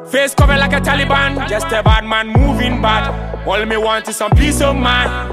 Face covered like a Taliban, just a bad man moving bad. All me want is some peace of mind.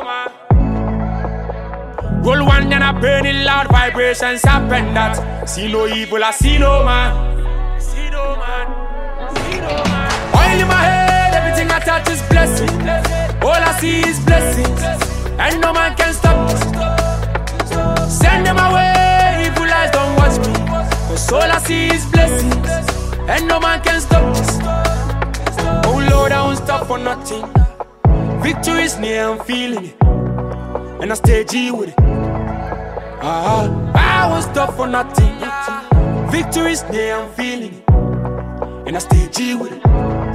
Roll one then I burn it loud, vibrations happen that. See no evil, I see no man. See no man, see no man. Oil in my head, everything I touch is blessing. All I see is blessings, and no man can stop me. Send them away, evil eyes don't watch me. Cause all I see is blessings, and no man can stop this. Oh Lord, I won't stop for nothing. Victory is near, I'm feeling it, and I stay G with it. I won't stop for nothing. Victory is near, I'm feeling it, and I stay G with it.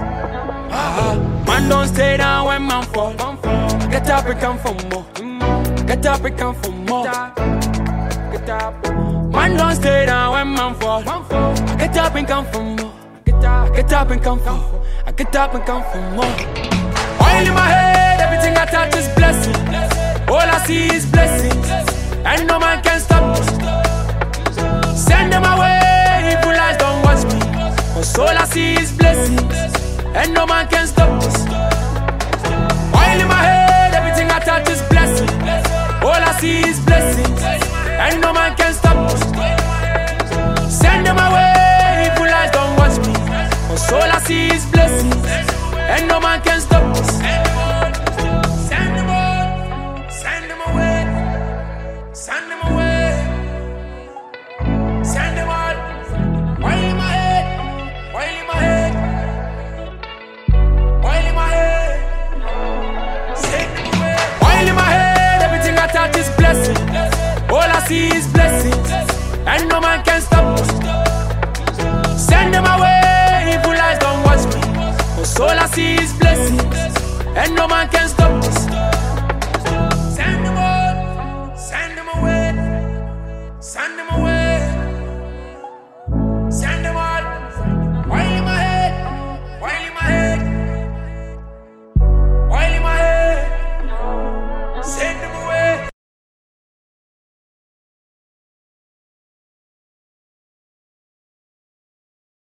Man don't stay down when man fall. Get up and come for more. Get up and come for more. Get up. Man don't stay down when man fall. Get up and come for more. Get up and come for more. I get up and come for more. Oil in my head, everything I touch is blessing. All I see is blessings, and no man can stop me. Send them away, evil eyes don't watch me. Cause all I see is blessings, and no man can stop this. Oil in my head, everything I touch is blessing. All I see is blessings, and no man can stop this. Send them away, evil eyes don't watch me. Cause all I see is blessings, and no man can stop this. Send them all, send them away, send them away, send them all. Oil in my head, oil in my head, oil in my head, send them away. Oil in my head, everything I touch is blessing. All I see is blessings, and no man can stop us. Send them away, evil eyes don't watch me. Cause all I see is blessings, and no man can stop us.